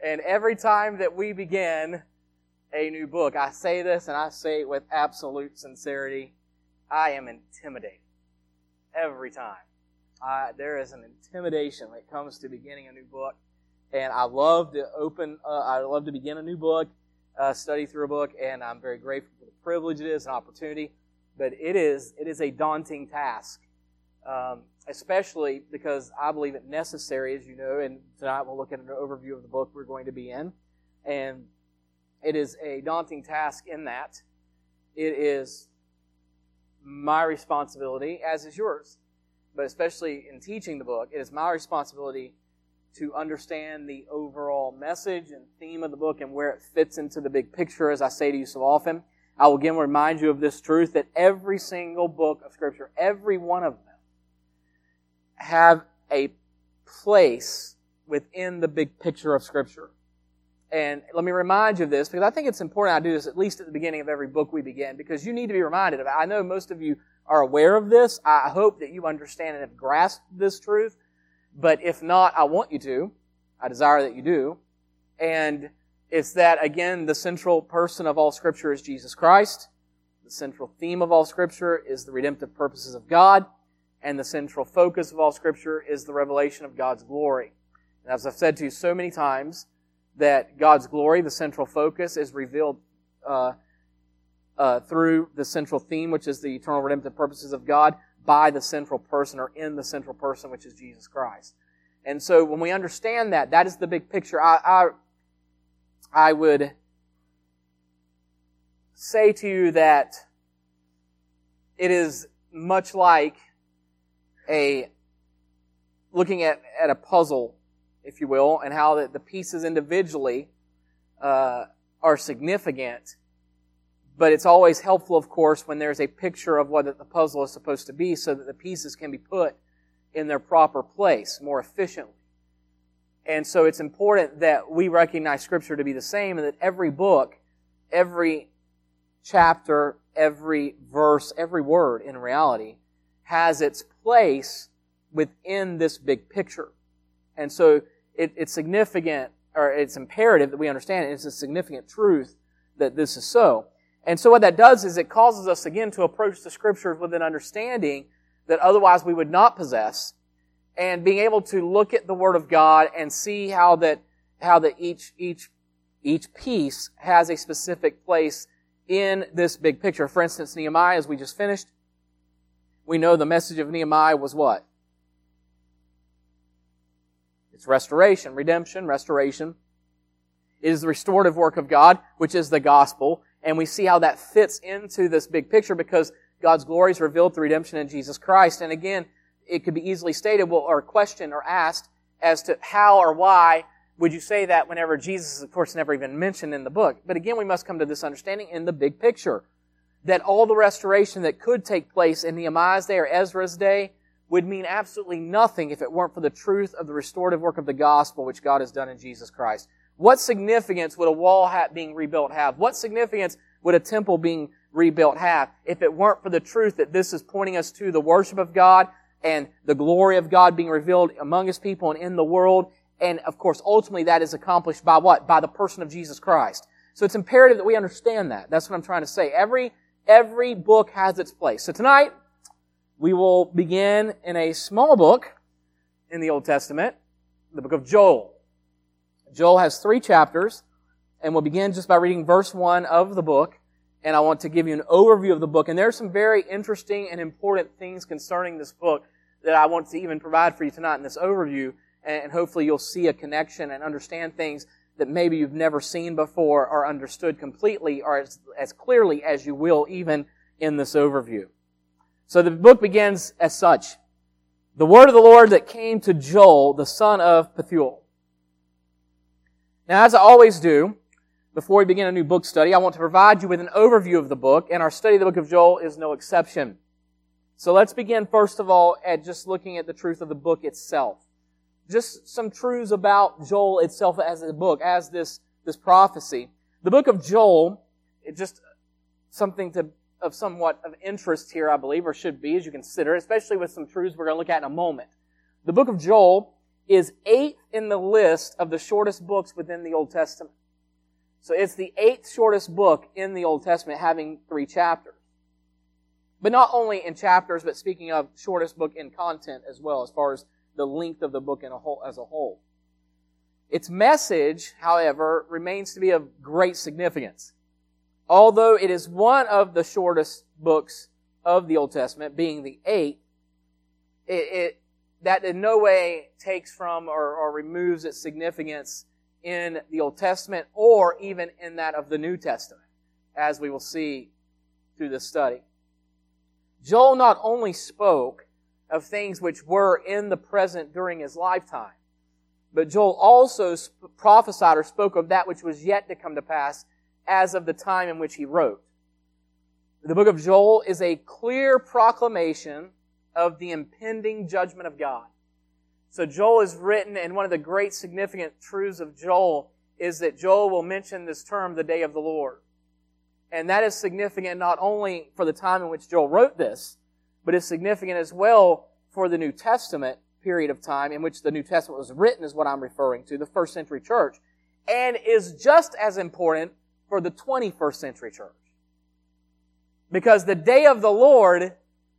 And every time that we begin a new book, I say this and I say it with absolute sincerity, I am intimidated. Every time. There is an intimidation when it comes to beginning a new book. And I love to begin a new book, study through a book, and I'm very grateful for the privilege it is, an opportunity. But it is a daunting task. Especially because I believe it necessary, as you know, and tonight we'll look at an overview of the book we're going to be in. And it is a daunting task in that it is my responsibility, as is yours. But especially in teaching the book, it is my responsibility to understand the overall message and theme of the book and where it fits into the big picture, as I say to you so often. I will again remind you of this truth that every single book of Scripture, every one of them, have a place within the big picture of Scripture. And let me remind you of this, because I think it's important I do this at least at the beginning of every book we begin, because you need to be reminded of it. I know most of you are aware of this. I hope that you understand and have grasped this truth. But if not, I want you to. I desire that you do. And it's that, again, the central person of all Scripture is Jesus Christ. The central theme of all Scripture is the redemptive purposes of God. And the central focus of all Scripture is the revelation of God's glory. And as I've said to you so many times, that God's glory, the central focus, is revealed through the central theme, which is the eternal redemptive purposes of God, by the central person, or in the central person, which is Jesus Christ. And so when we understand that, that is the big picture. I would say to you that it is much like looking at a puzzle, if you will, and how the pieces individually are significant. But it's always helpful, of course, when there's a picture of what the puzzle is supposed to be, so that the pieces can be put in their proper place more efficiently. And so it's important that we recognize Scripture to be the same, and that every book, every chapter, every verse, every word in reality has its place within this big picture. And so it's significant, or it's imperative that we understand it. It's a significant truth that this is so. And so what that does is it causes us again to approach the Scriptures with an understanding that otherwise we would not possess, and being able to look at the Word of God and see how each piece has a specific place in this big picture. For instance, Nehemiah, as we just finished, we know the message of Nehemiah was what? It's restoration, redemption, restoration. It is the restorative work of God, which is the gospel. And we see how that fits into this big picture, because God's glory is revealed through redemption in Jesus Christ. And again, it could be easily stated, or questioned or asked as to how or why would you say that whenever Jesus is, of course, never even mentioned in the book. But again, we must come to this understanding in the big picture, that all the restoration that could take place in Nehemiah's day or Ezra's day would mean absolutely nothing if it weren't for the truth of the restorative work of the gospel which God has done in Jesus Christ. What significance would a wall being rebuilt have? What significance would a temple being rebuilt have if it weren't for the truth that this is pointing us to the worship of God and the glory of God being revealed among His people and in the world? And of course, ultimately that is accomplished by what? By the person of Jesus Christ. So it's imperative that we understand that. That's what I'm trying to say. Every book has its place. So tonight, we will begin in a small book in the Old Testament, the book of Joel. Joel has 3 chapters, and we'll begin just by reading verse 1 of the book, and I want to give you an overview of the book. And there are some very interesting and important things concerning this book that I want to even provide for you tonight in this overview, and hopefully you'll see a connection and understand things that maybe you've never seen before or understood completely or as clearly as you will even in this overview. So the book begins as such. The word of the Lord that came to Joel, the son of Pethuel. Now, as I always do, before we begin a new book study, I want to provide you with an overview of the book, and our study of the book of Joel is no exception. So let's begin, first of all, at just looking at the truth of the book itself. Just some truths about Joel itself as a book, as this prophecy. The book of Joel, it's just something of somewhat of interest here, I believe, or should be, as you consider, especially with some truths we're going to look at in a moment. The book of Joel is 8th in the list of the shortest books within the Old Testament. So it's the 8th shortest book in the Old Testament, having 3 chapters. But not only in chapters, but speaking of shortest book in content as well, as far as the length of the book as a whole. Its message, however, remains to be of great significance. Although it is one of the shortest books of the Old Testament, being the 8th, that in no way takes from or removes its significance in the Old Testament or even in that of the New Testament, as we will see through this study. Joel not only spoke of things which were in the present during his lifetime, but Joel also prophesied or spoke of that which was yet to come to pass as of the time in which he wrote. The book of Joel is a clear proclamation of the impending judgment of God. So Joel is written, and one of the great significant truths of Joel is that Joel will mention this term, the day of the Lord. And that is significant not only for the time in which Joel wrote this, but it's significant as well for the New Testament period of time in which the New Testament was written, is what I'm referring to, the first century church, and is just as important for the 21st century church. Because the day of the Lord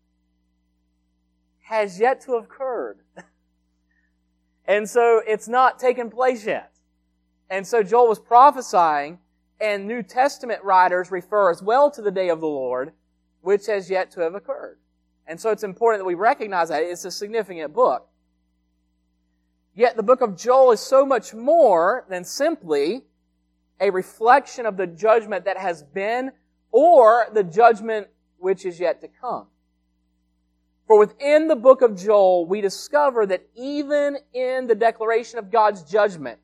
has yet to have occurred. And so it's not taken place yet. And so Joel was prophesying, and New Testament writers refer as well to the day of the Lord, which has yet to have occurred. And so it's important that we recognize that. It's a significant book. Yet the book of Joel is so much more than simply a reflection of the judgment that has been or the judgment which is yet to come. For within the book of Joel, we discover that even in the declaration of God's judgment,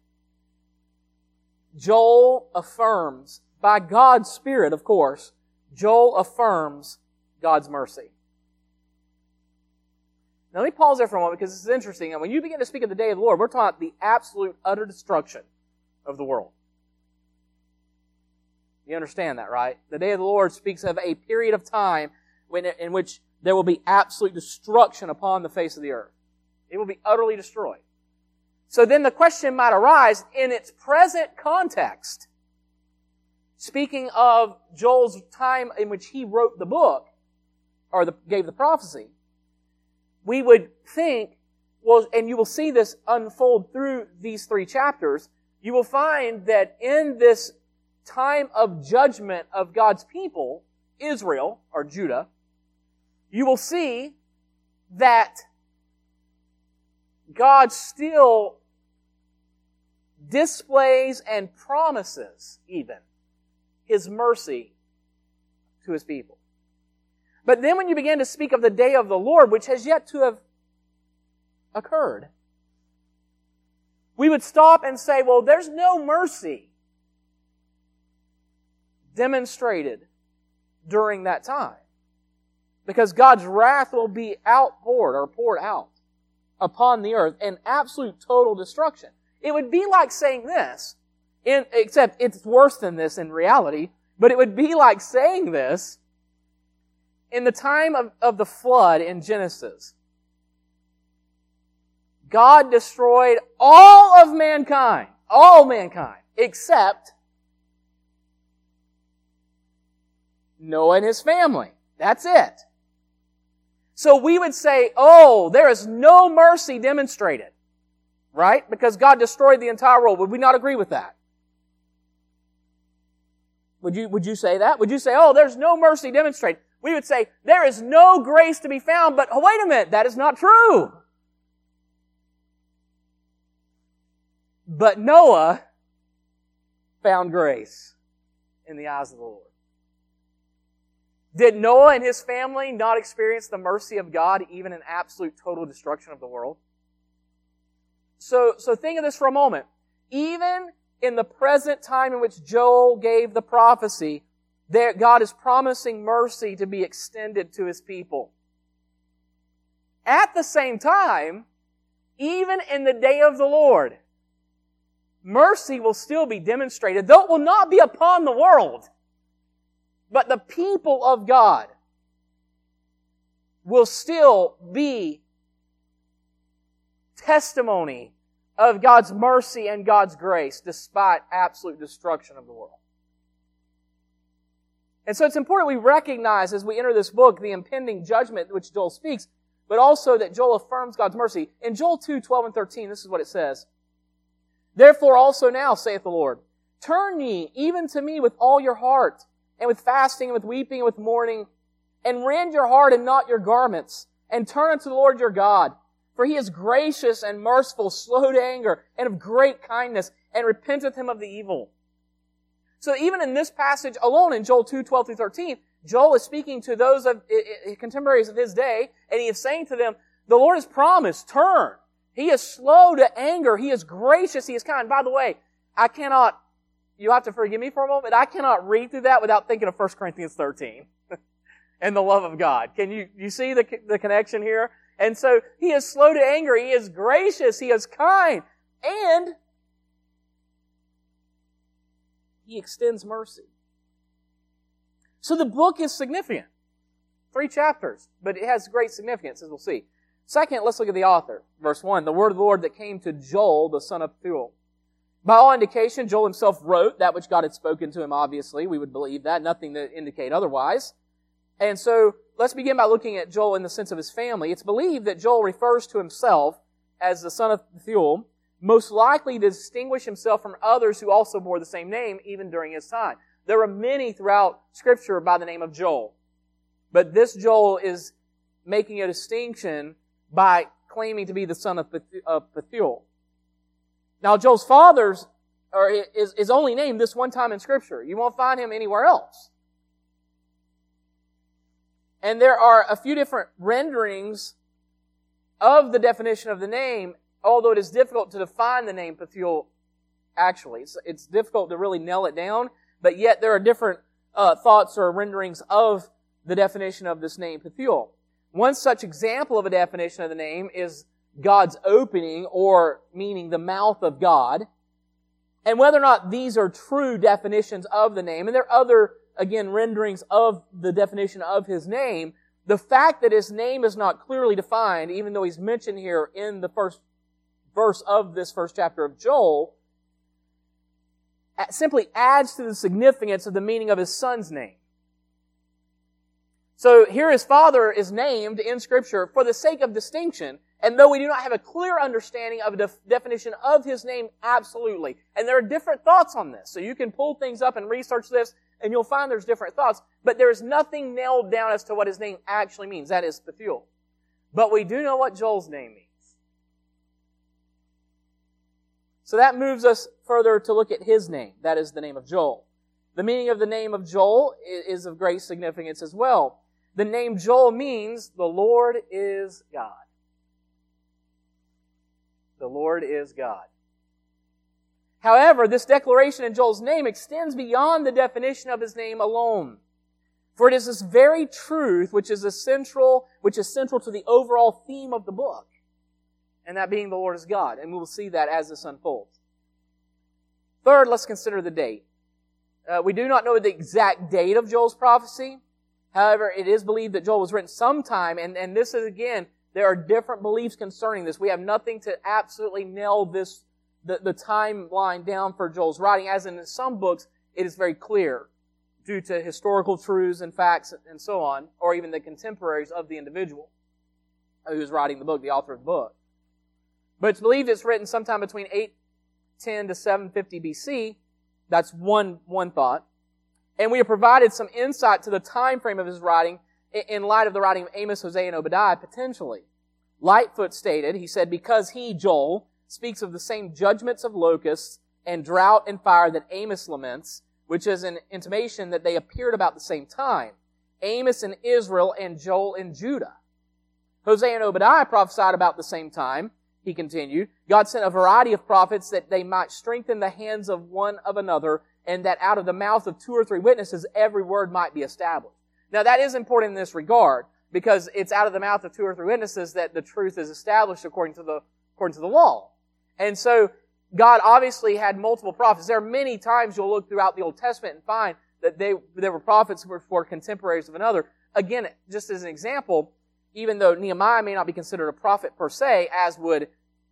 Joel affirms, by God's Spirit, of course, Joel affirms God's mercy. Now let me pause there for a moment because this is interesting. And when you begin to speak of the day of the Lord, we're talking about the absolute, utter destruction of the world. You understand that, right? The day of the Lord speaks of a period of time in which there will be absolute destruction upon the face of the earth. It will be utterly destroyed. So then the question might arise, in its present context, speaking of Joel's time in which he wrote the book, or gave the prophecy, we would think, well, and you will see this unfold through these 3 chapters, you will find that in this time of judgment of God's people, Israel, or Judah, you will see that God still displays and promises even His mercy to His people. But then when you begin to speak of the day of the Lord, which has yet to have occurred, we would stop and say, well, there's no mercy demonstrated during that time. Because God's wrath will be outpoured or poured out upon the earth in absolute total destruction. It would be like saying this, except it's worse than this in reality, but it would be like saying this in the time of the flood in Genesis. God destroyed all of mankind, except Noah and his family. That's it. So we would say, oh, there is no mercy demonstrated. Right? Because God destroyed the entire world. Would we not agree with that? Would you say that? Would you say, oh, there's no mercy demonstrated? We would say, there is no grace to be found, but oh, wait a minute, that is not true. But Noah found grace in the eyes of the Lord. Did Noah and his family not experience the mercy of God even in absolute total destruction of the world? So think of this for a moment. Even in the present time in which Joel gave the prophecy, God is promising mercy to be extended to His people. At the same time, even in the day of the Lord, mercy will still be demonstrated, though it will not be upon the world. But the people of God will still be testimony of God's mercy and God's grace despite absolute destruction of the world. And so it's important we recognize as we enter this book the impending judgment which Joel speaks, but also that Joel affirms God's mercy. In Joel 2:12 and 13, this is what it says. Therefore also now, saith the Lord, turn ye even to me with all your heart, and with fasting, and with weeping, and with mourning, and rend your heart and not your garments, and turn unto the Lord your God. For He is gracious and merciful, slow to anger, and of great kindness, and repenteth him of the evil. So even in this passage alone, in Joel 2:12 through 13, Joel is speaking to those of contemporaries of his day, and he is saying to them, the Lord has promised, turn. He is slow to anger. He is gracious. He is kind. By the way, you have to forgive me for a moment, I cannot read through that without thinking of 1 Corinthians 13 and the love of God. Can you see the connection here? And so, He is slow to anger. He is gracious. He is kind. And He extends mercy. So the book is significant. 3 chapters, but it has great significance, as we'll see. Second, let's look at the author. Verse 1, the word of the Lord that came to Joel, the son of Pethuel. By all indication, Joel himself wrote that which God had spoken to him, obviously. We would believe that. Nothing to indicate otherwise. And so, let's begin by looking at Joel in the sense of his family. It's believed that Joel refers to himself as the son of Pethuel, most likely to distinguish himself from others who also bore the same name, even during his time. There are many throughout Scripture by the name of Joel. But this Joel is making a distinction by claiming to be the son of Pethuel. Now, Joel's is only named this one time in Scripture. You won't find him anywhere else. And there are a few different renderings of the definition of the name, although it is difficult to define the name Pethuel actually. It's difficult to really nail it down, but yet there are different thoughts or renderings of the definition of this name Pethuel. One such example of a definition of the name is God's opening, or meaning the mouth of God. And whether or not these are true definitions of the name, and there are other, again, renderings of the definition of His name, the fact that His name is not clearly defined, even though He's mentioned here in the first verse of this first chapter of Joel, simply adds to the significance of the meaning of His Son's name. So here His Father is named in Scripture for the sake of distinction, and though we do not have a clear understanding of the definition of His name, absolutely. And there are different thoughts on this. So you can pull things up and research this, and you'll find there's different thoughts. But there is nothing nailed down as to what His name actually means. That is Pethuel. But we do know what Joel's name means. So that moves us further to look at his name. That is the name of Joel. The meaning of the name of Joel is of great significance as well. The name Joel means the Lord is God. The Lord is God. However, this declaration in Joel's name extends beyond the definition of his name alone. For it is this very truth which is central to the overall theme of the book. And that being the Lord is God. And we will see that as this unfolds. Third, let's consider the date. We do not know the exact date of Joel's prophecy. However, it is believed that Joel was written sometime, and this is, again, there are different beliefs concerning this. We have nothing to absolutely nail the timeline down for Joel's writing, as in some books, it is very clear due to historical truths and facts and so on, or even the contemporaries of the individual who is writing the book, the author of the book. But it's believed it's written sometime between 810 to 750 BC. That's one thought. And we have provided some insight to the time frame of his writing in light of the writing of Amos, Hosea, and Obadiah, potentially. Lightfoot stated, he said, because he, Joel, speaks of the same judgments of locusts and drought and fire that Amos laments, which is an intimation that they appeared about the same time. Amos in Israel and Joel in Judah. Hosea and Obadiah prophesied about the same time. He continued, God sent a variety of prophets that they might strengthen the hands of one of another, and that out of the mouth of 2 or 3 witnesses every word might be established. Now that is important in this regard, because it's out of the mouth of 2 or 3 witnesses that the truth is established according to the law. And so God obviously had multiple prophets. There are many times you'll look throughout the Old Testament and find that there were prophets who were for contemporaries of another. Again, just as an example, even though Nehemiah may not be considered a prophet per se, as would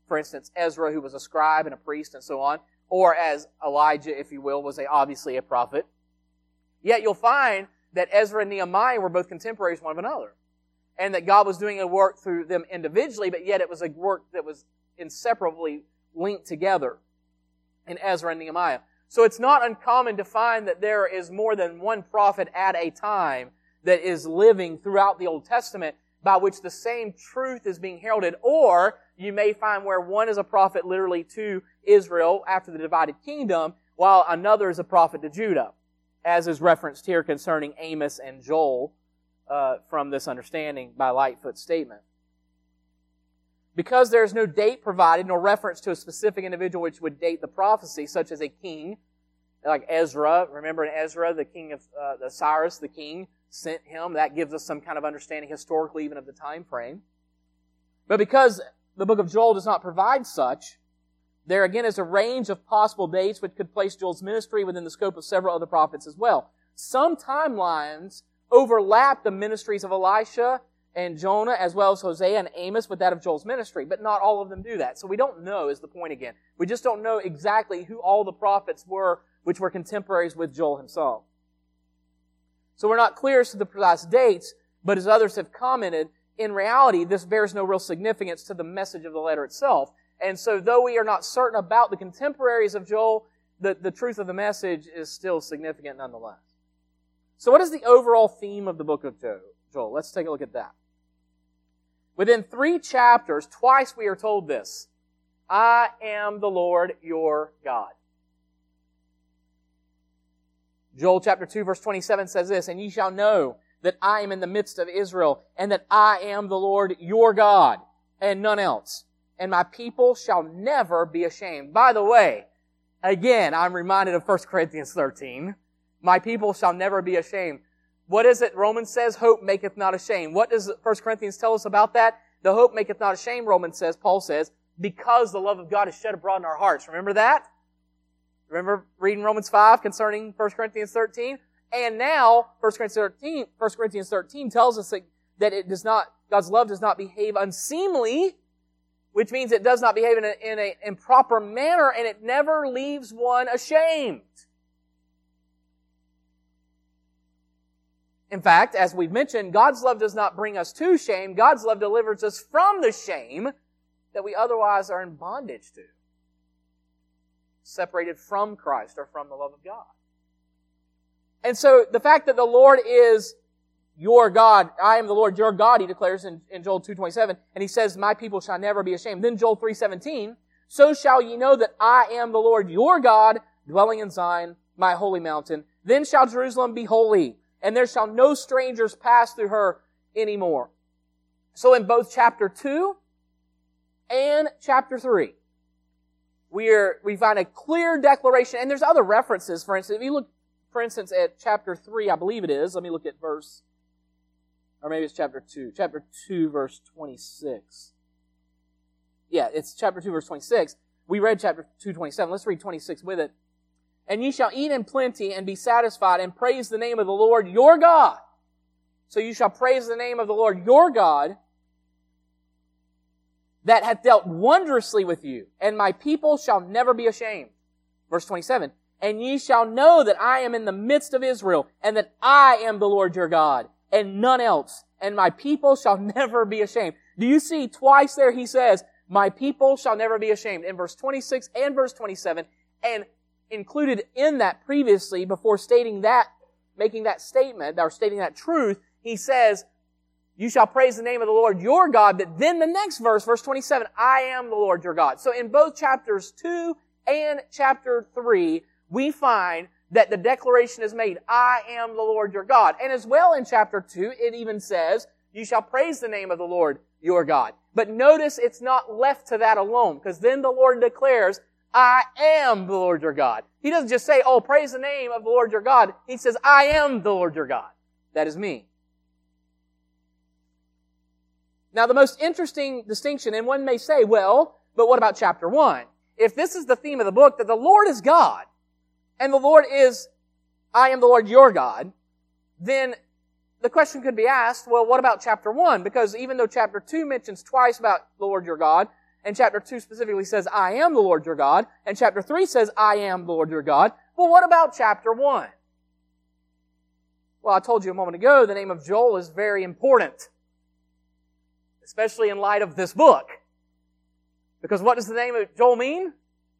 for instance, Ezra, who was a scribe and a priest and so on, or as Elijah, if you will, was obviously a prophet. Yet you'll find that Ezra and Nehemiah were both contemporaries one of another, and that God was doing a work through them individually, but yet it was a work that was inseparably linked together in Ezra and Nehemiah. So it's not uncommon to find that there is more than one prophet at a time that is living throughout the Old Testament by which the same truth is being heralded. Or you may find where one is a prophet literally to Israel after the divided kingdom, while another is a prophet to Judah, as is referenced here concerning Amos and Joel from this understanding by Lightfoot's statement. Because there is no date provided, nor reference to a specific individual which would date the prophecy, such as a king, like Ezra. Remember in Ezra, the king of Cyrus, the king, sent him. That gives us some kind of understanding historically even of the time frame. But because the book of Joel does not provide such, there again is a range of possible dates which could place Joel's ministry within the scope of several other prophets as well. Some timelines overlap the ministries of Elisha and Jonah, as well as Hosea and Amos, with that of Joel's ministry. But not all of them do that. So we don't know, is the point again. We just don't know exactly who all the prophets were, which were contemporaries with Joel himself. So we're not clear as to the precise dates, but as others have commented, in reality, this bears no real significance to the message of the letter itself. And so though we are not certain about the contemporaries of Joel, the truth of the message is still significant nonetheless. So what is the overall theme of the book of Joel? Let's take a look at that. Within 3 chapters, twice we are told this: I am the Lord your God. Joel chapter 2 verse 27 says this, and ye shall know that I am in the midst of Israel, and that I am the Lord your God, and none else. And my people shall never be ashamed. By the way, again, I'm reminded of 1 Corinthians 13. My people shall never be ashamed. What is it Romans says? Hope maketh not ashamed. What does 1 Corinthians tell us about that? The hope maketh not ashamed, Paul says, because the love of God is shed abroad in our hearts. Remember that? Remember reading Romans 5 concerning 1 Corinthians 13? And now, 1 Corinthians 13 tells us that it does not, God's love does not behave unseemly, which means it does not behave in an improper manner, and it never leaves one ashamed. In fact, as we've mentioned, God's love does not bring us to shame. God's love delivers us from the shame that we otherwise are in bondage to, separated from Christ or from the love of God. And so the fact that the Lord is your God, I am the Lord your God, he declares in Joel 2:27, and he says, my people shall never be ashamed. Then Joel 3:17, so shall ye know that I am the Lord your God, dwelling in Zion, my holy mountain. Then shall Jerusalem be holy, and there shall no strangers pass through her anymore. So in both chapter 2 and chapter 3, we find a clear declaration, and there's other references. For instance, if you look, for instance, at chapter 3, I believe it is. Let me look at verse, or maybe it's chapter 2. Chapter 2, verse 26. Yeah, it's chapter 2, verse 26. We read chapter 2, 27. Let's read 26 with it. And ye shall eat in plenty and be satisfied, and praise the name of the Lord your God. So you shall praise the name of the Lord your God, that hath dealt wondrously with you, and my people shall never be ashamed. Verse 27. And ye shall know that I am in the midst of Israel, and that I am the Lord your God, and none else, and my people shall never be ashamed. Do you see twice there he says, my people shall never be ashamed, in verse 26 and verse 27, and included in that previously, before stating that, making that statement, or stating that truth, he says, you shall praise the name of the Lord your God, but then the next verse, verse 27, I am the Lord your God. So in both chapters 2 and chapter 3, we find that the declaration is made, I am the Lord your God. And as well in chapter 2, it even says, you shall praise the name of the Lord your God. But notice it's not left to that alone, because then the Lord declares, I am the Lord your God. He doesn't just say, oh, praise the name of the Lord your God. He says, I am the Lord your God. That is me. Now, the most interesting distinction, and one may say, well, but what about chapter 1? If this is the theme of the book, that the Lord is God, and the Lord is, I am the Lord your God, then the question could be asked, well, what about chapter 1? Because even though chapter 2 mentions twice about the Lord your God, And chapter 2 specifically says, I am the Lord your God. And chapter 3 says, I am the Lord your God. Well, what about chapter 1? Well, I told you a moment ago, the name of Joel is very important. Especially in light of this book. Because what does the name of Joel mean?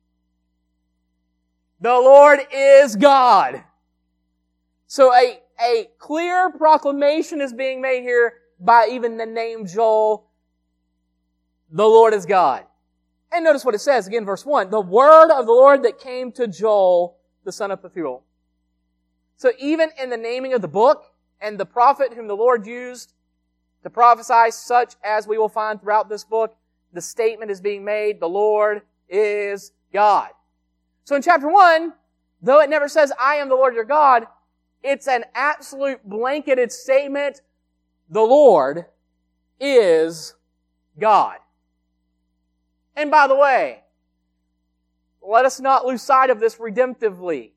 The Lord is God. So a clear proclamation is being made here by even the name Joel. The Lord is God. And notice what it says, again, verse 1. The word of the Lord that came to Joel, the son of Pethuel. So even in the naming of the book and the prophet whom the Lord used to prophesy, such as we will find throughout this book, the statement is being made, the Lord is God. So in chapter 1, though it never says, I am the Lord your God, it's an absolute blanketed statement, the Lord is God. And by the way, let us not lose sight of this redemptively.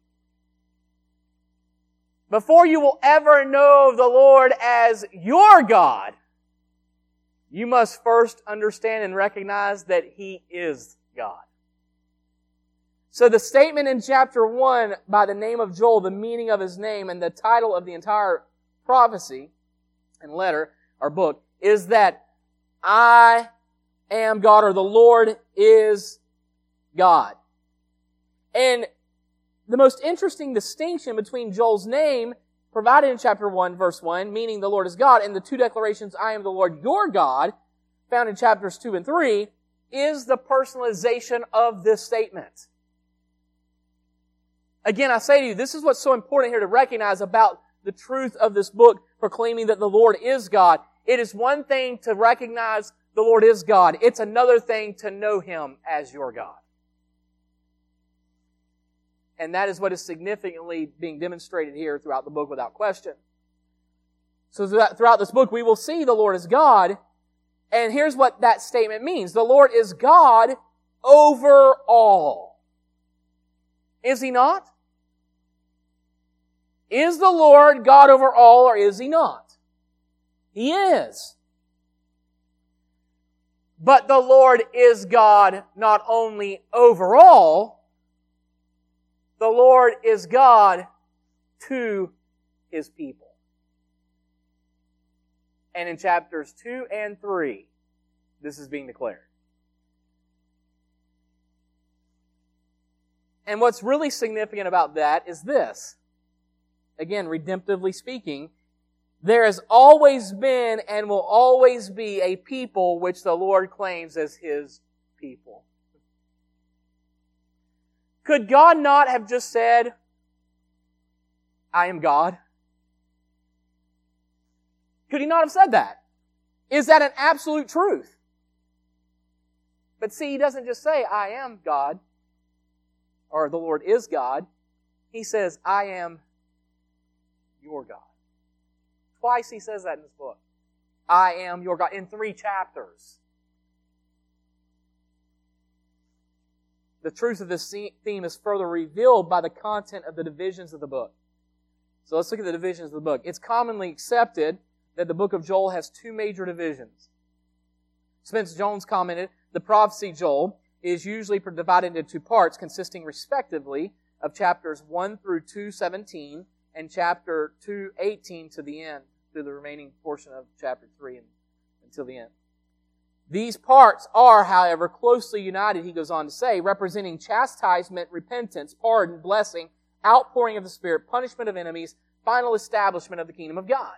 Before you will ever know the Lord as your God, you must first understand and recognize that He is God. So the statement in chapter 1 by the name of Joel, the meaning of his name, and the title of the entire prophecy and letter or book is that I am God, or the Lord is God. And the most interesting distinction between Joel's name provided in chapter 1, verse 1, meaning the Lord is God, and the two declarations, I am the Lord your God, found in chapters 2 and 3, is the personalization of this statement. Again, I say to you, this is what's so important here to recognize about the truth of this book proclaiming that the Lord is God. It is one thing to recognize the Lord is God. It's another thing to know Him as your God. And that is what is significantly being demonstrated here throughout the book without question. So throughout this book, we will see the Lord is God. And here's what that statement means. The Lord is God over all. Is He not? Is the Lord God over all, or is He not? He is. But the Lord is God not only over all, the Lord is God to His people. And in chapters 2 and 3, this is being declared. And what's really significant about that is this. Again, redemptively speaking, there has always been and will always be a people which the Lord claims as His people. Could God not have just said, I am God? Could He not have said that? Is that an absolute truth? But see, He doesn't just say, I am God, or the Lord is God. He says, I am your God. Twice He says that in this book. I am your God, in 3 chapters. The truth of this theme is further revealed by the content of the divisions of the book. So let's look at the divisions of the book. It's commonly accepted that the book of Joel has 2 major divisions. Spence Jones commented, the prophecy Joel is usually divided into 2 parts, consisting respectively of chapters 1 through 2:17 and chapter 2:18 to the end, through the remaining portion of chapter 3 and until the end. These parts are, however, closely united, he goes on to say, representing chastisement, repentance, pardon, blessing, outpouring of the Spirit, punishment of enemies, final establishment of the kingdom of God.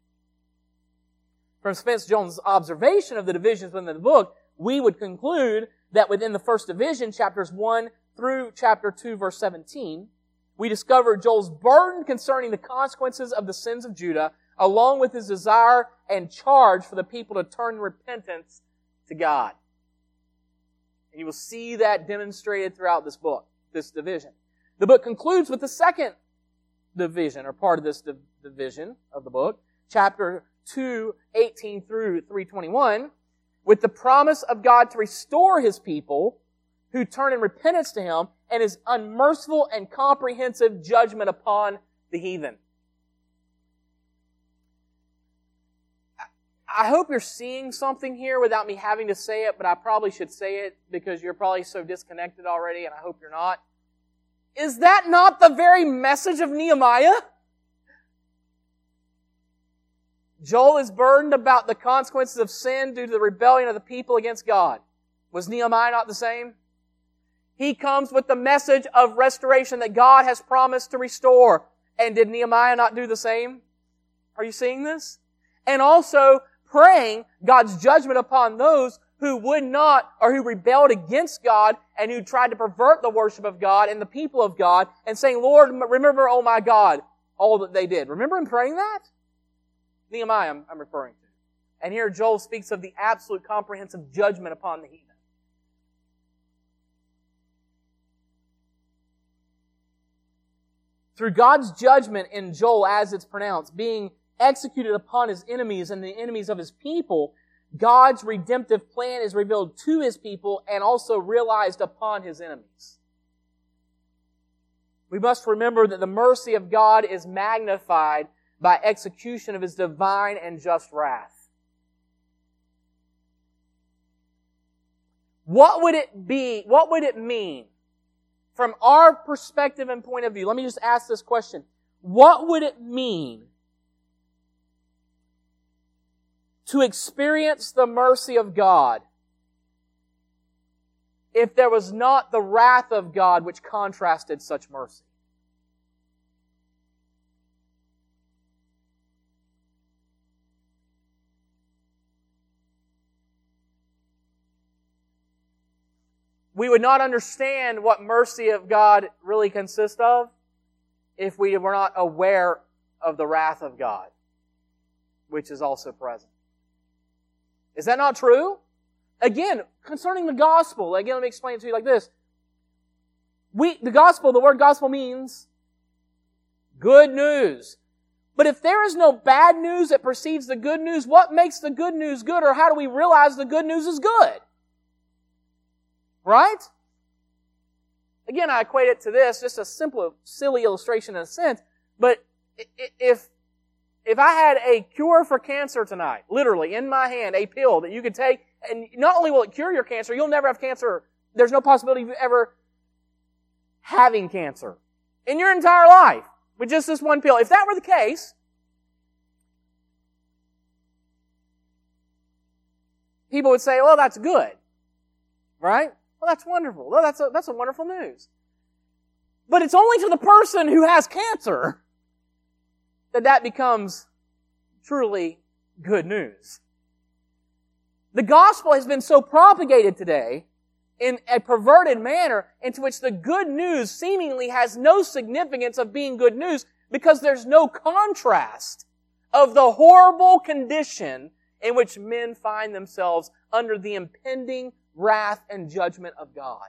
From Spence Jones' observation of the divisions within the book, we would conclude that within the first division, chapters 1 through chapter 2, verse 17, we discover Joel's burden concerning the consequences of the sins of Judah, along with his desire and charge for the people to turn in repentance to God. And you will see that demonstrated throughout this book, this division. The book concludes with the second division, or part of this division of the book, chapter 2:18 through 3:21, with the promise of God to restore His people who turn in repentance to Him, and His unmerciful and comprehensive judgment upon the heathen. I hope you're seeing something here without me having to say it, but I probably should say it because you're probably so disconnected already, and I hope you're not. Is that not the very message of Nehemiah? Joel is burdened about the consequences of sin due to the rebellion of the people against God. Was Nehemiah not the same? He comes with the message of restoration that God has promised to restore. And did Nehemiah not do the same? Are you seeing this? And also praying God's judgment upon those who would not, or who rebelled against God and who tried to pervert the worship of God and the people of God, and saying, Lord, remember, oh my God, all that they did. Remember him praying that? Nehemiah I'm referring to. And here Joel speaks of the absolute comprehensive judgment upon the heathen. Through God's judgment in Joel, as it's pronounced, being executed upon His enemies and the enemies of His people, God's redemptive plan is revealed to His people and also realized upon His enemies. We must remember that the mercy of God is magnified by execution of His divine and just wrath. What would it be? What would it mean? From our perspective and point of view, let me just ask this question. What would it mean to experience the mercy of God if there was not the wrath of God which contrasted such mercy? We would not understand what mercy of God really consists of if we were not aware of the wrath of God, which is also present. Is that not true? Again, concerning the gospel, let me explain it to you like this. The word gospel means good news. But if there is no bad news that precedes the good news, what makes the good news good, or how do we realize the good news is good? Right? Again, I equate it to this, just a simple, silly illustration in a sense, but if I had a cure for cancer tonight, literally in my hand, a pill that you could take, and not only will it cure your cancer, you'll never have cancer. There's no possibility of you ever having cancer in your entire life with just this one pill. If that were the case, people would say, well, that's good. Right? Well, that's wonderful. Well, that's a wonderful news. But it's only to the person who has cancer that becomes truly good news. The gospel has been so propagated today in a perverted manner into which the good news seemingly has no significance of being good news because there's no contrast of the horrible condition in which men find themselves under the impending wrath and judgment of God.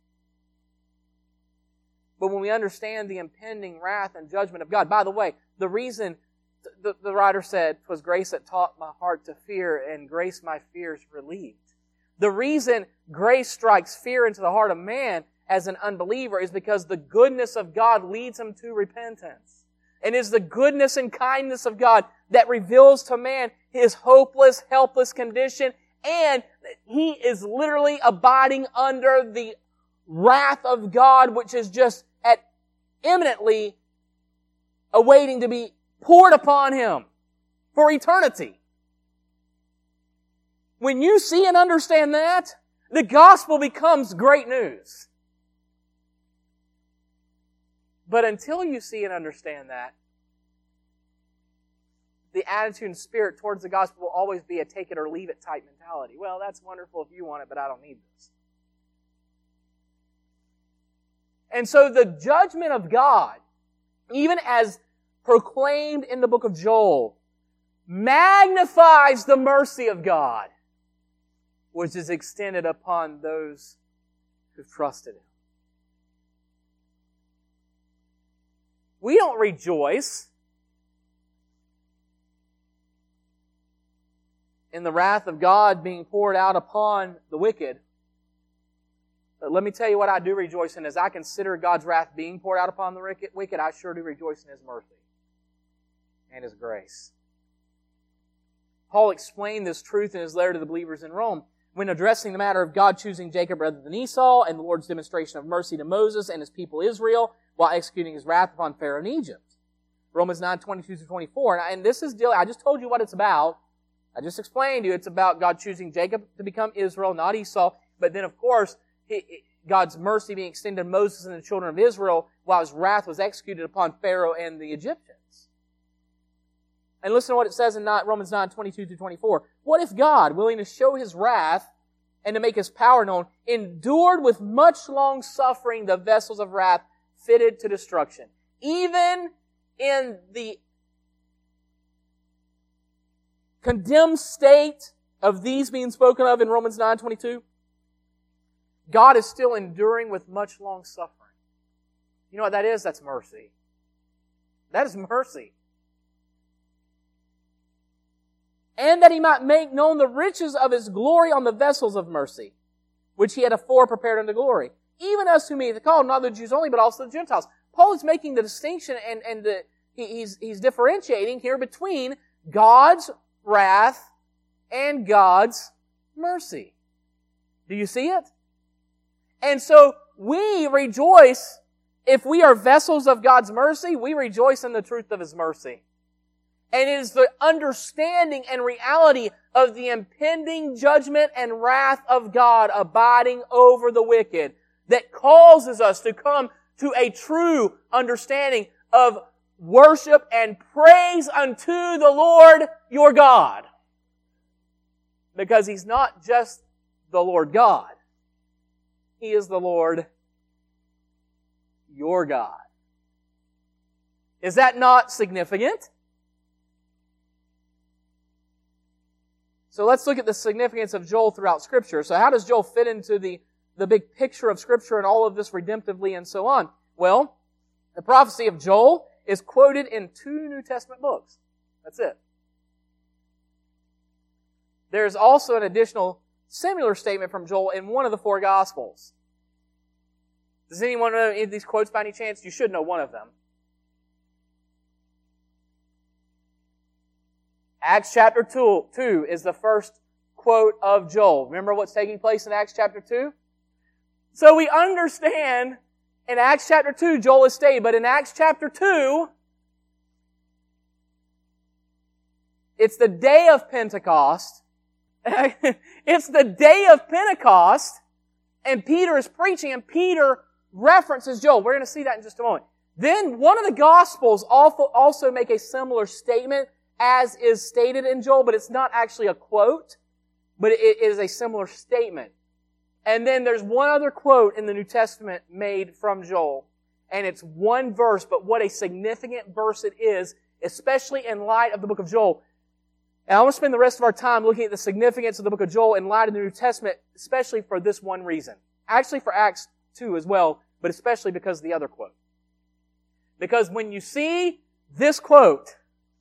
But when we understand the impending wrath and judgment of God, by the way, the reason the writer said, "'Twas grace that taught my heart to fear, and grace my fears relieved." The reason grace strikes fear into the heart of man as an unbeliever is because the goodness of God leads him to repentance. And it is the goodness and kindness of God that reveals to man his hopeless, helpless condition, and he is literally abiding under the wrath of God, which is just imminently awaiting to be poured upon him for eternity. When you see and understand that, the gospel becomes great news. But until you see and understand that, the attitude and spirit towards the gospel will always be a take it or leave it type mentality. Well, that's wonderful if you want it, but I don't need this. And so the judgment of God, even as proclaimed in the book of Joel, magnifies the mercy of God, which is extended upon those who trusted Him. We don't rejoice in the wrath of God being poured out upon the wicked. But let me tell you what I do rejoice in. As I consider God's wrath being poured out upon the wicked, I sure do rejoice in His mercy and His grace. Paul explained this truth in his letter to the believers in Rome when addressing the matter of God choosing Jacob rather than Esau and the Lord's demonstration of mercy to Moses and his people Israel while executing his wrath upon Pharaoh in Egypt. Romans 9:22-24. And this is dealing, I just told you what it's about. I just explained to you it's about God choosing Jacob to become Israel, not Esau. But then, of course, God's mercy being extended to Moses and the children of Israel while his wrath was executed upon Pharaoh and the Egyptians. And listen to what it says in Romans 9:22-24. What if God, willing to show his wrath and to make his power known, endured with much long suffering the vessels of wrath fitted to destruction? Even in the condemned state of these being spoken of in Romans 9:22, God is still enduring with much long suffering. You know what that is? That's mercy. That is mercy. And that he might make known the riches of his glory on the vessels of mercy, which he had afore prepared unto glory. Even us whom he hath called, not the Jews only, but also the Gentiles. Paul is making the distinction and he's differentiating here between God's wrath and God's mercy. Do you see it? And so we rejoice, if we are vessels of God's mercy, we rejoice in the truth of his mercy. And it is the understanding and reality of the impending judgment and wrath of God abiding over the wicked that causes us to come to a true understanding of worship and praise unto the Lord your God. Because he's not just the Lord God. He is the Lord your God. Is that not significant? So let's look at the significance of Joel throughout Scripture. So how does Joel fit into the big picture of Scripture and all of this redemptively and so on? Well, the prophecy of Joel is quoted in 2 New Testament books. That's it. There's also an additional similar statement from Joel in one of the 4 Gospels. Does anyone know any of these quotes by any chance? You should know one of them. Acts chapter 2 is the first quote of Joel. Remember what's taking place in Acts chapter 2? So we understand in Acts chapter 2, Joel is stated, but in Acts chapter 2, it's the day of Pentecost. It's the day of Pentecost, and Peter is preaching, and Peter references Joel. We're going to see that in just a moment. Then one of the Gospels also make a similar statement as is stated in Joel, but it's not actually a quote, but it is a similar statement. And then there's one other quote in the New Testament made from Joel, and it's one verse, but what a significant verse it is, especially in light of the book of Joel. And I want to spend the rest of our time looking at the significance of the book of Joel in light of the New Testament, especially for this one reason. Actually for Acts 2 as well, but especially because of the other quote. Because when you see this quote,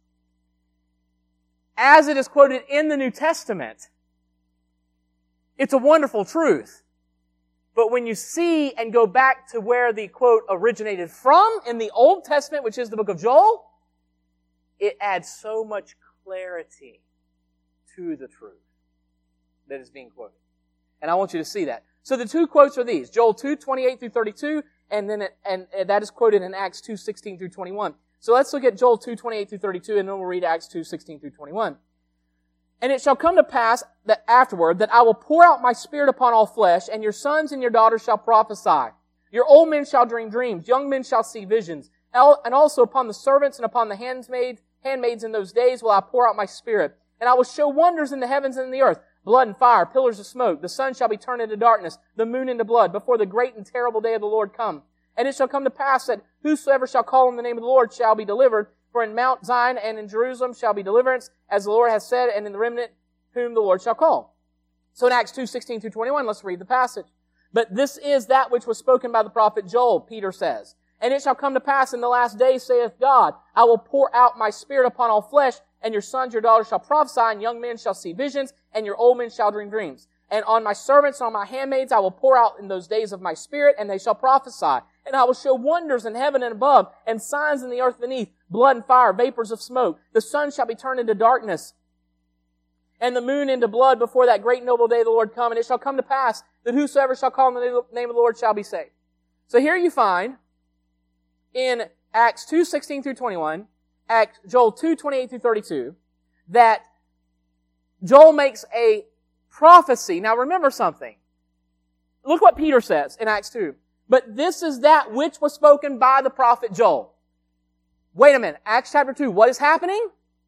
as it is quoted in the New Testament, it's a wonderful truth. But when you see and go back to where the quote originated from in the Old Testament, which is the book of Joel, it adds so much clarity to the truth that is being quoted. And I want you to see that. So the 2 quotes are these, Joel 2:28-32, and that is quoted in Acts 2:16-21. So let's look at Joel 2:28-32, and then we'll read Acts 2:16-21. And it shall come to pass that afterward that I will pour out my Spirit upon all flesh, and your sons and your daughters shall prophesy. Your old men shall dream dreams, young men shall see visions, and also upon the servants and upon the handmaids in those days will I pour out my Spirit. And I will show wonders in the heavens and in the earth, blood and fire, pillars of smoke. The sun shall be turned into darkness, the moon into blood, before the great and terrible day of the Lord come. And it shall come to pass that whosoever shall call on the name of the Lord shall be delivered. For in Mount Zion and in Jerusalem shall be deliverance, as the Lord has said, and in the remnant whom the Lord shall call. So in Acts 2:16-21, let's read the passage. But this is that which was spoken by the prophet Joel, Peter says. And it shall come to pass in the last days, saith God, I will pour out my Spirit upon all flesh, and your sons, your daughters shall prophesy, and young men shall see visions, and your old men shall dream dreams. And on my servants and on my handmaids I will pour out in those days of my Spirit, and they shall prophesy. And I will show wonders in heaven and above, and signs in the earth beneath, blood and fire, vapors of smoke. The sun shall be turned into darkness, and the moon into blood before that great noble day of the Lord come. And it shall come to pass that whosoever shall call on the name of the Lord shall be saved. So here you find in Acts 2:16 through 21, Joel 2:28 through 32, that Joel makes a prophecy. Now remember something. Look what Peter says in Acts 2. But this is that which was spoken by the prophet Joel. Wait a minute. Acts chapter 2. What is happening?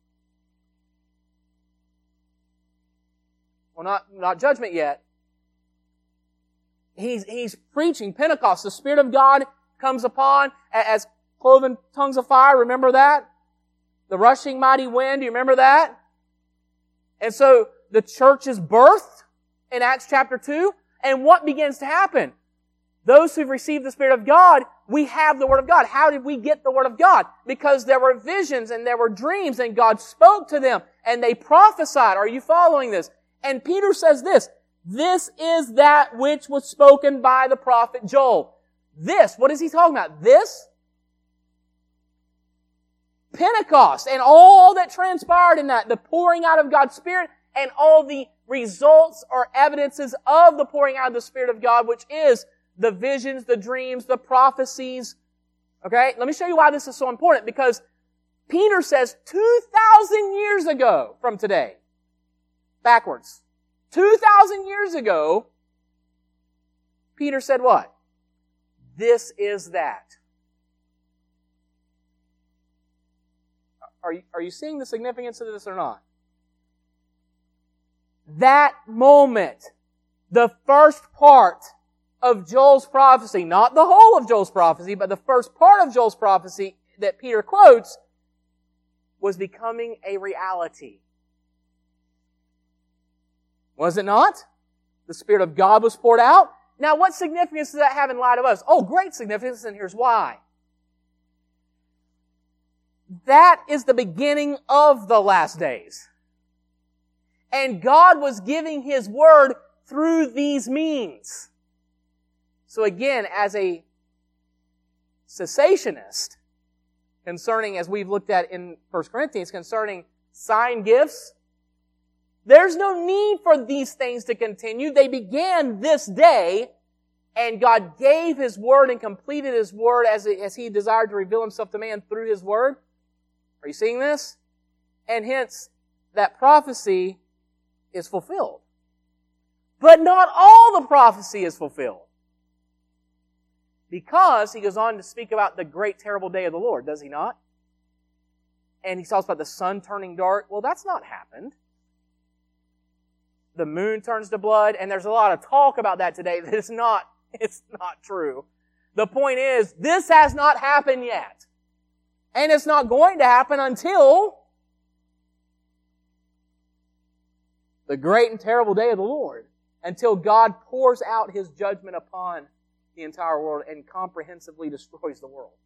Well, not judgment yet. He's preaching Pentecost. The Spirit of God comes upon as cloven tongues of fire. Remember that? The rushing mighty wind. Do you remember that? And so the church is birthed in Acts chapter 2. And what begins to happen? Those who've received the Spirit of God, we have the Word of God. How did we get the Word of God? Because there were visions and there were dreams and God spoke to them and they prophesied. Are you following this? And Peter says this is that which was spoken by the prophet Joel. What is he talking about? This? Pentecost and all that transpired in that, the pouring out of God's Spirit and all the results or evidences of the pouring out of the Spirit of God, which is the visions, the dreams, the prophecies. Okay? Let me show you why this is so important, because Peter says 2,000 years ago from today, backwards, 2,000 years ago, Peter said what? This is that. Are you seeing the significance of this or not? That moment, the first part of Joel's prophecy, not the whole of Joel's prophecy, but the first part of Joel's prophecy that Peter quotes, was becoming a reality. Was it not? The Spirit of God was poured out. Now, what significance does that have in light of us? Oh, great significance, and here's why. That is the beginning of the last days. And God was giving His Word through these means. So again, as a cessationist, concerning, as we've looked at in 1 Corinthians, concerning sign gifts, there's no need for these things to continue. They began this day, and God gave His Word and completed His Word as He desired to reveal Himself to man through His Word. Are you seeing this? And hence, that prophecy is fulfilled. But not all the prophecy is fulfilled. Because he goes on to speak about the great terrible day of the Lord, does he not? And he talks about the sun turning dark. Well, that's not happened. The moon turns to blood, and there's a lot of talk about that today that it's not true. The point is, this has not happened yet. And it's not going to happen until the great and terrible day of the Lord. Until God pours out His judgment upon the entire world and comprehensively destroys the world.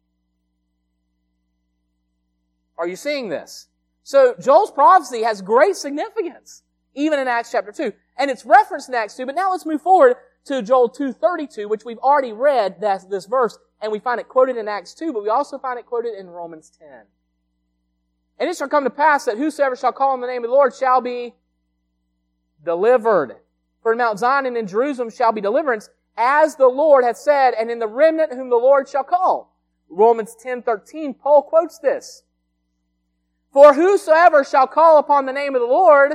Are you seeing this? So Joel's prophecy has great significance, even in Acts chapter 2. And it's referenced in Acts 2, but now let's move forward to Joel 2:32, which we've already read this verse, and we find it quoted in Acts 2, but we also find it quoted in Romans 10. And it shall come to pass that whosoever shall call on the name of the Lord shall be delivered. For in Mount Zion and in Jerusalem shall be deliverance, as the Lord hath said, and in the remnant whom the Lord shall call. Romans 10:13, Paul quotes this. For whosoever shall call upon the name of the Lord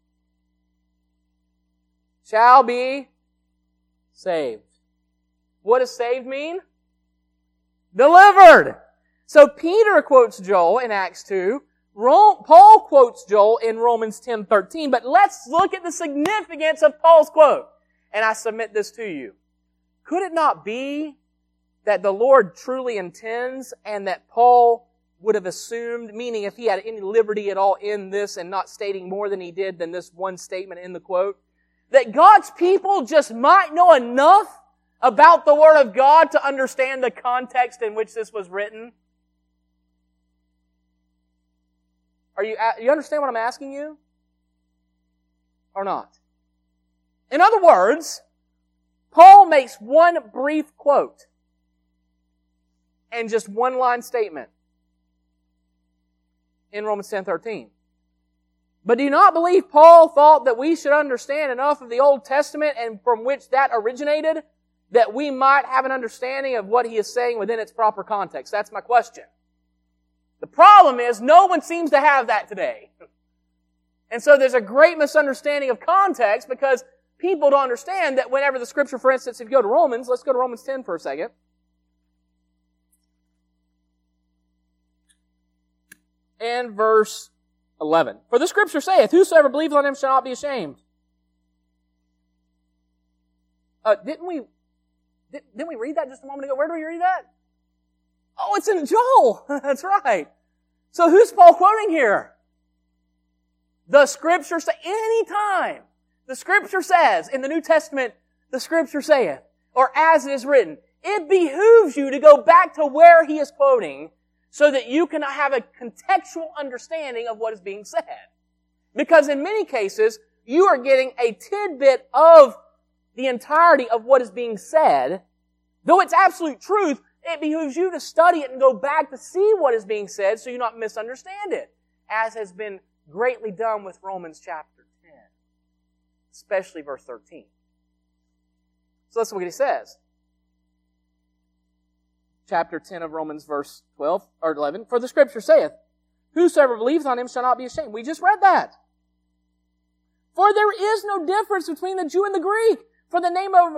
shall be saved. What does saved mean? Delivered. So Peter quotes Joel in Acts 2. Paul quotes Joel in Romans 10:13. But let's look at the significance of Paul's quote. And I submit this to you. Could it not be that the Lord truly intends and that Paul would have assumed, meaning if he had any liberty at all in this and not stating more than he did than this one statement in the quote, that God's people just might know enough about the Word of God to understand the context in which this was written? You understand what I'm asking you? Or not? In other words, Paul makes one brief quote and just one line statement in Romans 10:13. But do you not believe Paul thought that we should understand enough of the Old Testament and from which that originated that we might have an understanding of what he is saying within its proper context? That's my question. The problem is no one seems to have that today. And so there's a great misunderstanding of context because people don't understand that whenever the Scripture, for instance, if you go to Romans, let's go to Romans 10 for a second. And verse 11. For the Scripture saith, whosoever believeth on him shall not be ashamed. Didn't we read that just a moment ago? Where did we read that? Oh, it's in Joel. That's right. So who's Paul quoting here? The Scripture says, anytime the Scripture says in the New Testament, the Scripture saith, or as it is written, it behooves you to go back to where he is quoting so that you can have a contextual understanding of what is being said. Because in many cases, you are getting a tidbit of the entirety of what is being said. Though it's absolute truth, it behooves you to study it and go back to see what is being said so you not misunderstand it, as has been greatly done with Romans chapter 10, especially verse 13. So let's look what he says. Chapter 10 of Romans, verse 12 or 11. For the Scripture saith, whosoever believeth on him shall not be ashamed. We just read that. For there is no difference between the Jew and the Greek. For the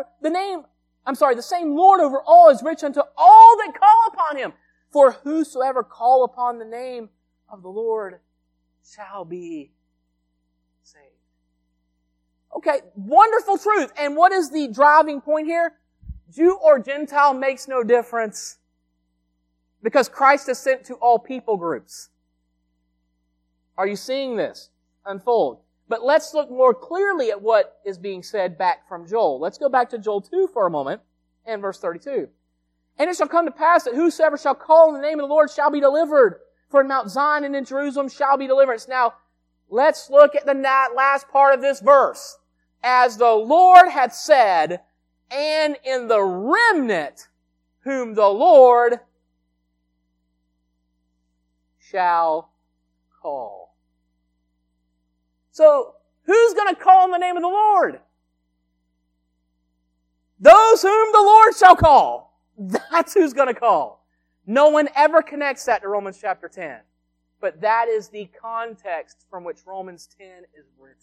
same Lord over all is rich unto all that call upon him. For whosoever call upon the name of the Lord shall be saved. Okay, wonderful truth. And what is the driving point here? Jew or Gentile makes no difference because Christ is sent to all people groups. Are you seeing this unfold? But let's look more clearly at what is being said back from Joel. Let's go back to Joel 2 for a moment and verse 32. And it shall come to pass that whosoever shall call on the name of the Lord shall be delivered. For in Mount Zion and in Jerusalem shall be deliverance. Now, let's look at the last part of this verse. As the Lord hath said, and in the remnant whom the Lord shall call. So, who's going to call on the name of the Lord? Those whom the Lord shall call. That's who's going to call. No one ever connects that to Romans chapter 10. But that is the context from which Romans 10 is written.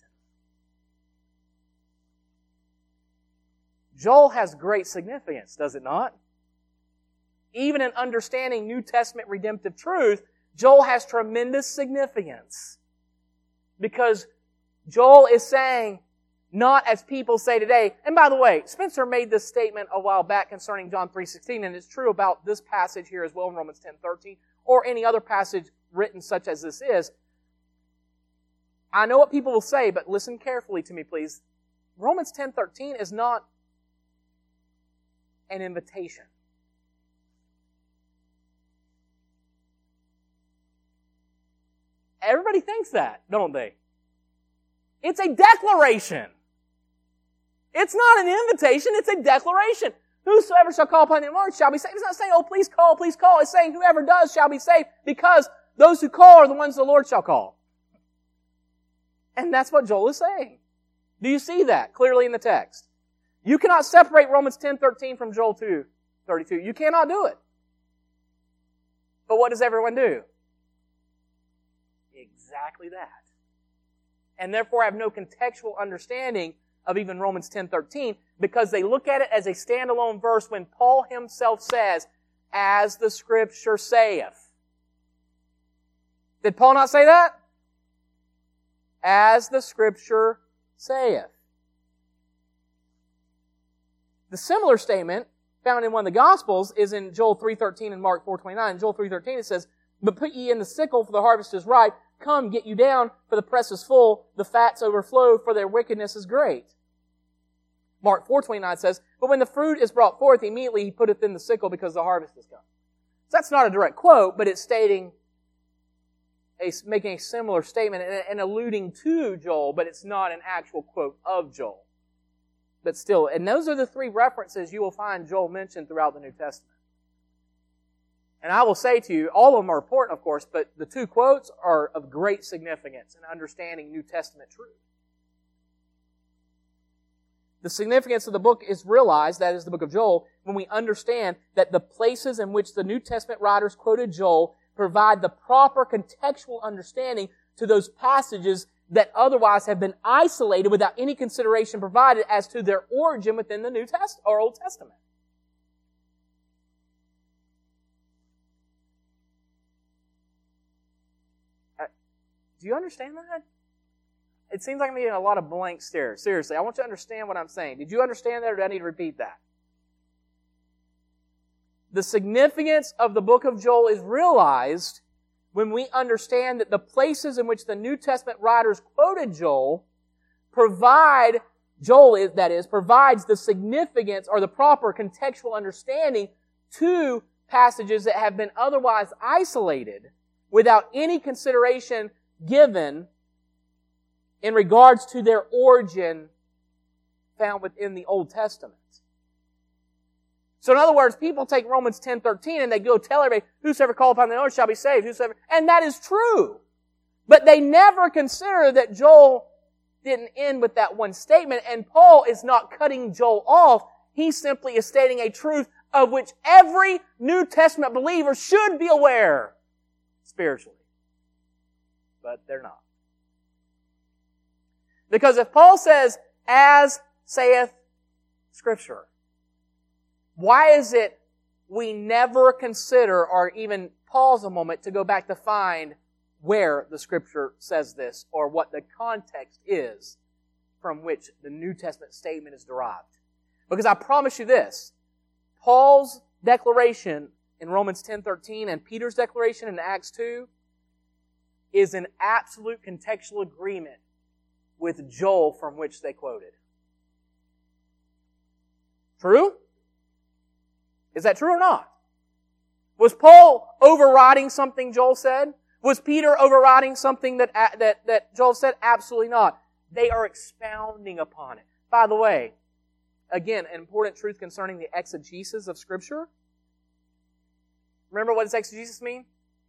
Joel has great significance, does it not? Even in understanding New Testament redemptive truth, Joel has tremendous significance. Because Joel is saying, not as people say today. And by the way, Spencer made this statement a while back concerning John 3:16, and it's true about this passage here as well in Romans 10:13, or any other passage written such as this is. I know what people will say, but listen carefully to me, please. Romans 10:13 is not an invitation. Everybody thinks that, don't they? It's a declaration. It's not an invitation, it's a declaration. Whosoever shall call upon the Lord shall be saved. It's not saying, oh, please call, please call. It's saying whoever does shall be saved because those who call are the ones the Lord shall call. And that's what Joel is saying. Do you see that clearly in the text? You cannot separate Romans 10:13 from Joel 2:32. You cannot do it. But what does everyone do? Exactly that. And therefore have no contextual understanding of even Romans 10:13 because they look at it as a standalone verse when Paul himself says, as the Scripture saith. Did Paul not say that? As the Scripture saith. The similar statement found in one of the Gospels is in Joel 3:13 and Mark 4:29. In Joel 3:13 it says, but put ye in the sickle, for the harvest is ripe. Come, get you down, for the press is full. The fats overflow, for their wickedness is great. Mark 4:29 says, but when the fruit is brought forth, immediately he putteth in the sickle, because the harvest is come. So that's not a direct quote, but it's making a similar statement and alluding to Joel, but it's not an actual quote of Joel. But still, and those are the three references you will find Joel mentioned throughout the New Testament. And I will say to you, all of them are important, of course, but the two quotes are of great significance in understanding New Testament truth. The significance of the book is realized, that is the book of Joel, when we understand that the places in which the New Testament writers quoted Joel provide the proper contextual understanding to those passages that otherwise have been isolated without any consideration provided as to their origin within the New Testament or Old Testament. Do you understand that? It seems like I'm getting a lot of blank stares. Seriously, I want you to understand what I'm saying. Did you understand that, or do I need to repeat that? The significance of the book of Joel is realized when we understand that the places in which the New Testament writers quoted Joel provides the significance or the proper contextual understanding to passages that have been otherwise isolated without any consideration given in regards to their origin found within the Old Testament. So in other words, people take Romans 10:13 and they go tell everybody, whosoever call upon the Lord shall be saved, and that is true. But they never consider that Joel didn't end with that one statement, and Paul is not cutting Joel off. He simply is stating a truth of which every New Testament believer should be aware spiritually. But they're not. Because if Paul says, as saith Scripture, why is it we never consider or even pause a moment to go back to find where the Scripture says this or what the context is from which the New Testament statement is derived? Because I promise you this, Paul's declaration in Romans 10:13 and Peter's declaration in Acts 2 is in absolute contextual agreement with Joel from which they quoted. True? Is that true or not? Was Paul overriding something Joel said? Was Peter overriding something that Joel said? Absolutely not. They are expounding upon it. By the way, again, an important truth concerning the exegesis of Scripture. Remember what does exegesis mean?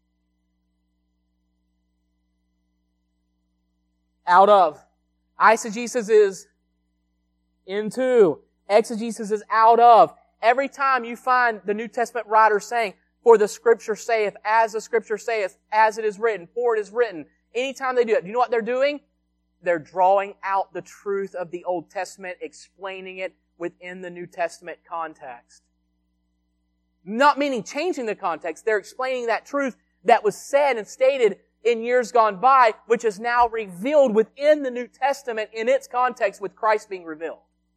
Out of. Eisegesis is into. Exegesis is out of. Every time you find the New Testament writer saying, for the Scripture saith, as the Scripture saith, as it is written, for it is written. Anytime they do it, do you know what they're doing? They're drawing out the truth of the Old Testament, explaining it within the New Testament context. Not meaning changing the context, they're explaining that truth that was said and stated in years gone by, which is now revealed within the New Testament in its context with Christ being revealed.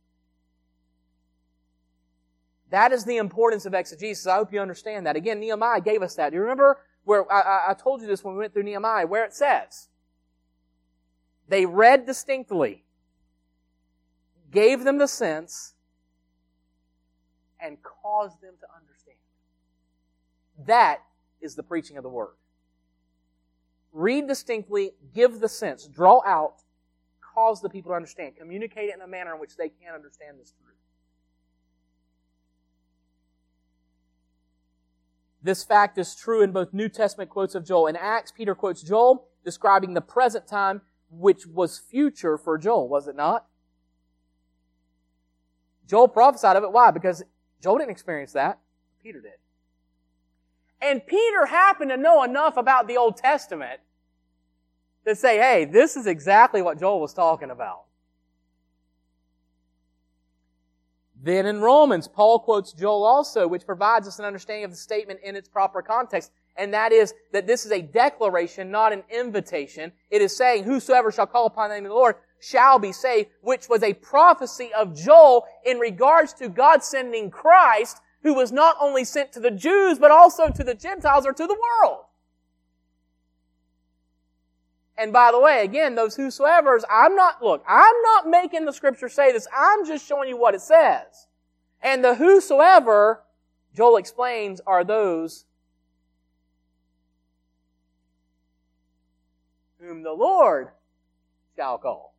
That is the importance of exegesis. I hope you understand that. Again, Nehemiah gave us that. Do you remember where I told you this when we went through Nehemiah, where it says, they read distinctly, gave them the sense, and caused them to understand. That is the preaching of the Word. Read distinctly, give the sense, draw out, cause the people to understand, communicate it in a manner in which they can understand this truth. This fact is true in both New Testament quotes of Joel. In Acts, Peter quotes Joel, describing the present time, which was future for Joel, was it not? Joel prophesied of it. Why? Because Joel didn't experience that. Peter did. And Peter happened to know enough about the Old Testament to say, hey, this is exactly what Joel was talking about. Then in Romans, Paul quotes Joel also, which provides us an understanding of the statement in its proper context. And that is that this is a declaration, not an invitation. It is saying, whosoever shall call upon the name of the Lord shall be saved, which was a prophecy of Joel in regards to God sending Christ, who was not only sent to the Jews, but also to the Gentiles or to the world. And by the way, again, those whosoevers, I'm not making the Scripture say this. I'm just showing you what it says. And the whosoever, Joel explains, are those whom the Lord shall call.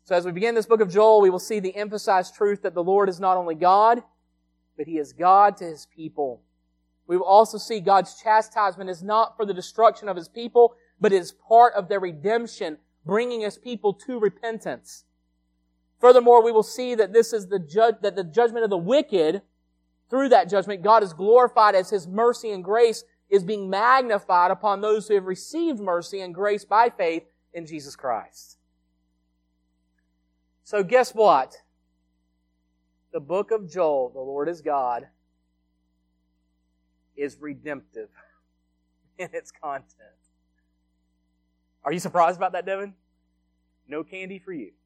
So as we begin this book of Joel, we will see the emphasized truth that the Lord is not only God, but He is God to His people. We will also see God's chastisement is not for the destruction of His people, but is part of their redemption, bringing His people to repentance. Furthermore, we will see that this is the judgment of the wicked. Through that judgment, God is glorified as His mercy and grace is being magnified upon those who have received mercy and grace by faith in Jesus Christ. So guess what? The book of Joel, the Lord is God, is redemptive in its content. Are you surprised about that, Devin? No candy for you.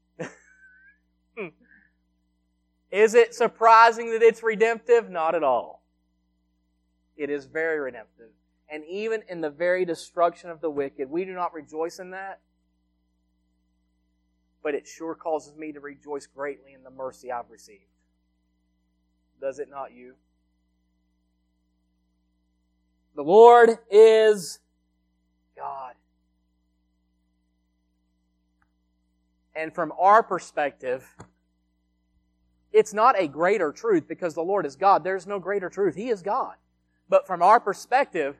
Is it surprising that it's redemptive? Not at all. It is very redemptive. And even in the very destruction of the wicked, we do not rejoice in that. But it sure causes me to rejoice greatly in the mercy I've received. Does it not you? The Lord is God. And from our perspective, it's not a greater truth because the Lord is God. There's no greater truth. He is God. But from our perspective,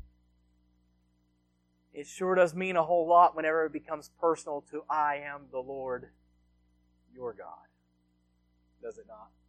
it sure does mean a whole lot whenever it becomes personal to I am the Lord, your God. Does it not?